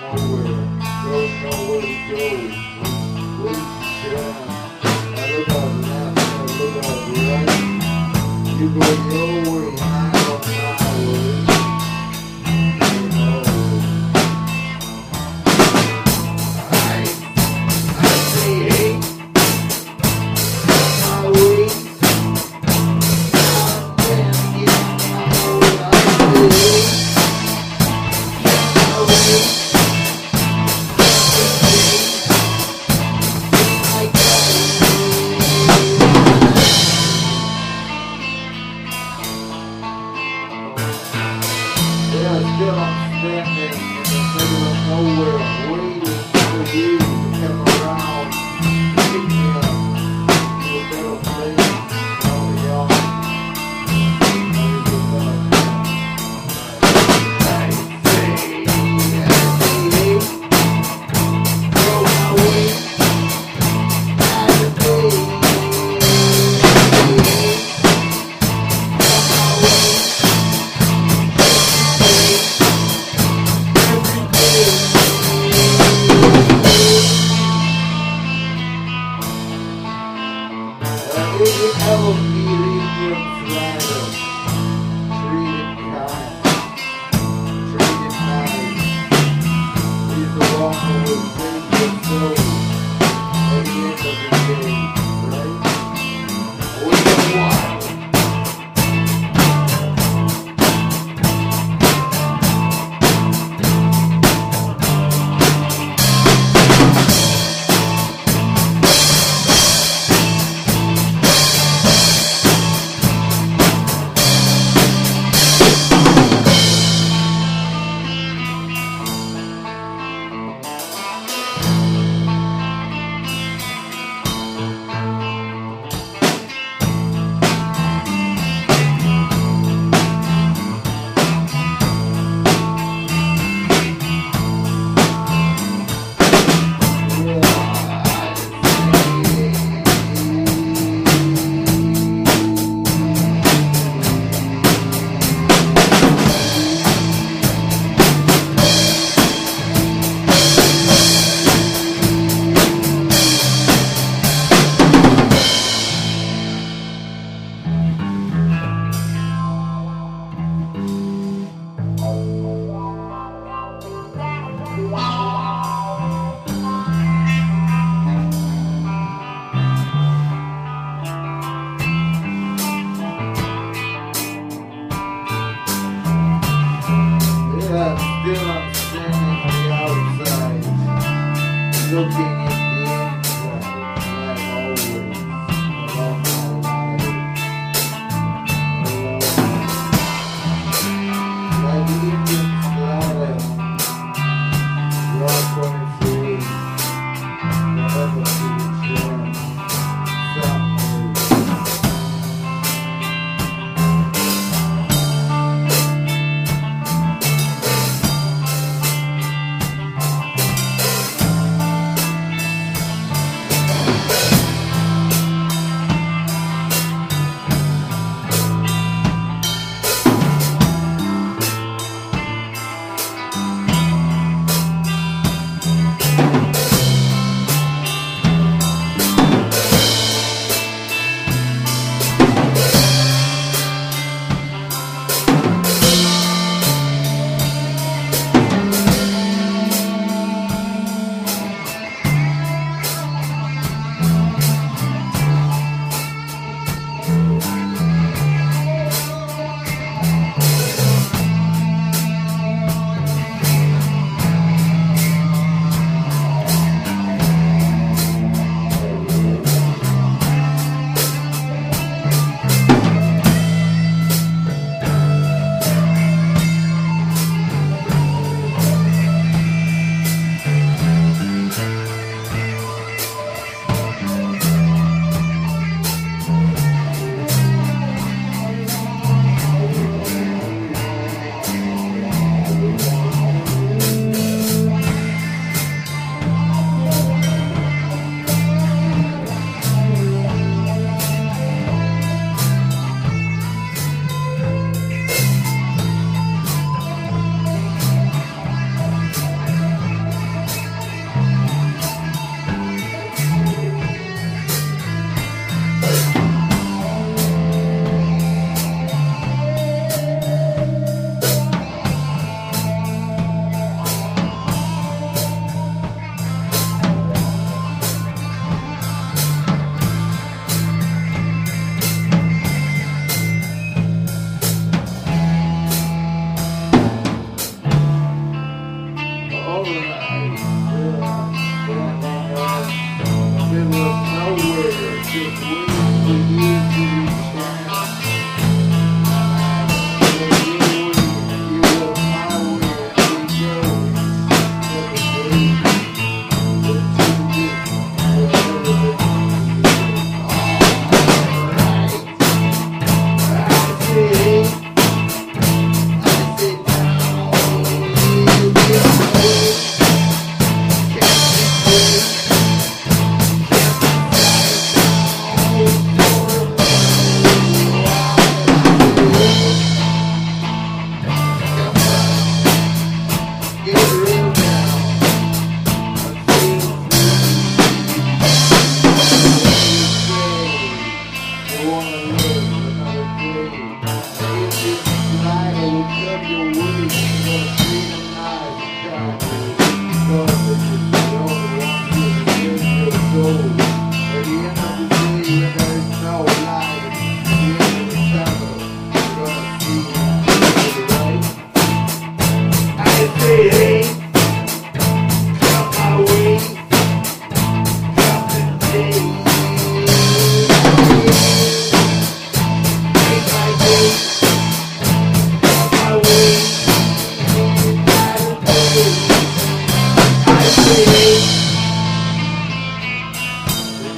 nowhere, don't know where to go. Wasting time. I look out the left, I look out the right. You go your way, I go my way. I say hey, my way. Then get my way. I say hey. Still I'm standing in the middle of nowhere, waiting for you to come around, pick me up to a better place. Oh, y'all. I say, hey, go my way, I say, ever meeting your rider, treated kind, treated nice. He's the one who will save your soul at the end of the day, right? With the wild. Still I'm standing on the outside, looking at the inside, like always, along my way, alone, like the Indian slaughter, rock on its way, never to return, someday.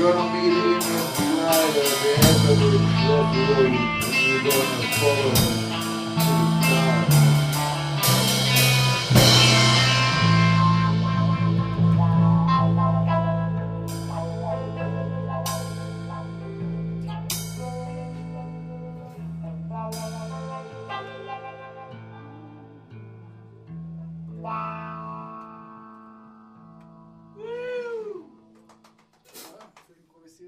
gonna meet Indian Slider, the Everett Crossroad, and you're gonna follow him.